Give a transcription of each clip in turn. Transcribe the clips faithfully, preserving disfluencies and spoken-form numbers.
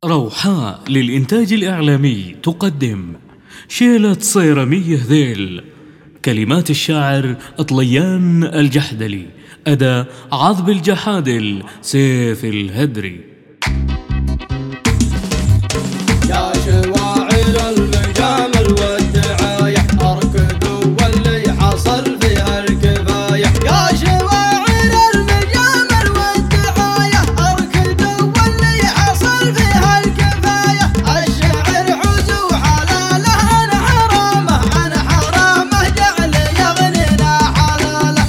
روحاء للإنتاج الإعلامي تقدم شيلة صيرمية ذيل. كلمات الشاعر طليان الجحدلي، أداء عذب الجحادل سيف الهدري. يا شواعر المجامل والدعاية أركضوا واللي حصل فيها الكفاية. يا شواعر المجامل والدعاية أركضوا واللي حصل فيها الكفاية. الشعر عزو حلاله عن حرامه، عن حرامه جعل يغنينا حلاله.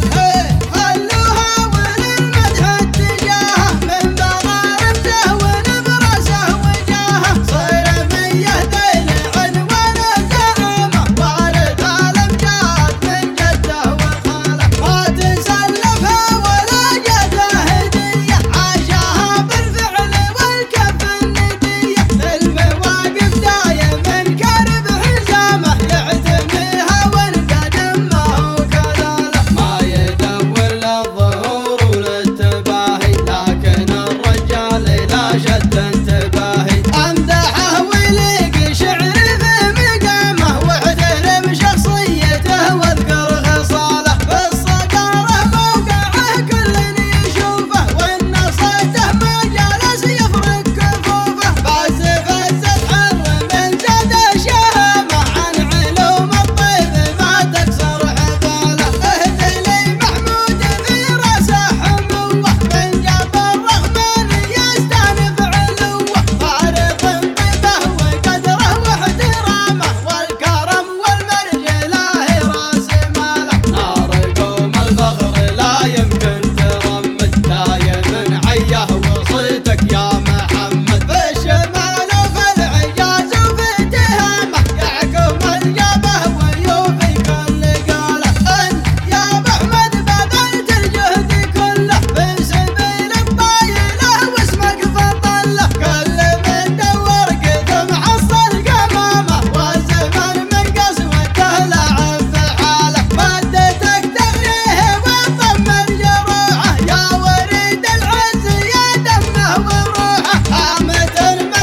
خلوها وللمدح اتجاهه من مغاربته ونبرسه وجاهه. صيرمية ذيل عنوان الزعامة وارث الأمجاد من جده وخاله. ما تسلفها ولا جده هدية، عاشاها بالفعل والكف الندية. المواقف دايما كرب حزامه يعتميها والقدم ما هو كذاله. ما يدور للظهور وللتباهي، لكن الرجال لا شد انتباهي. امدحه ويليق شعري في مقامه واحترم شخصيته واذكر خصاله. بالصدارة موقعه كل يشوفه، وان صيته ما جالس يفرق كفوفه. فاز فزت حر من زاد شهامه، عن علوم الطيب ما تكسر حباله. اهدي لي محمود في راسه حموه، من جاب الرغم يستانف علوه. فارق طيبه وقدره واحترامه، والكرم والمرج لا راس ماله. نار قوم الفخر لا يمكن ترمد، دايم عيه وصيتك يا محمد. في الشمال وفي العجاز وفي تهامه، يحكم الجبه ويوفي كل قاله. انت يا ابو احمد بذلت الجهد كله في سبيل الطايله واسمك فطله. كل من دور قدم حصل قمامه، والزمن من قسوته لعب في حاله. مادتك تغريه وتطمن جروحه، يا وريد العز يا دمه وروحه. هامة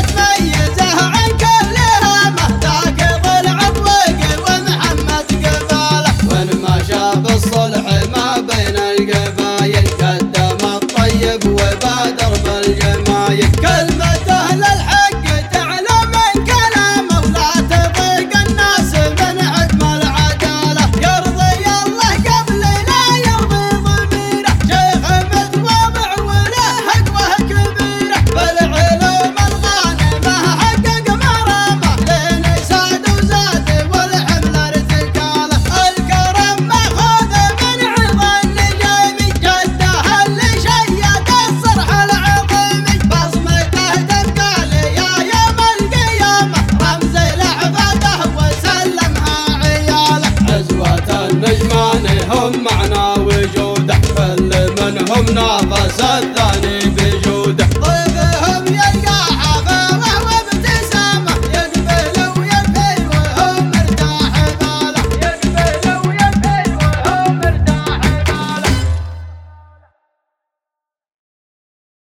متميزه عن كل هامه، ذاك ضلع الضيق ومحمد قباله. وان ما شاف الصلح ما بين القبايل، قدم الطيب وبادر بالجمايل. كلمة اهل الحق تعلى من كلامه، ولا تضيق الناس من عدم العداله. يرضي الله قبل لا يرضي ضميره، شيخ متواضع وله حقوه كبيره. بالعلوم الغانمه حقق مرامه، لين ساد وزاد والحمل ارتكاله. الكرم ماخوذ من عظى النجيمي، جده اللي شيد الصرح العظيمي. بصمته تبقى لي يا يوم القيامه، رمز لعبته وسلمها عياله. عزوة النجمان هم معنى وجوده، كل منهم نافس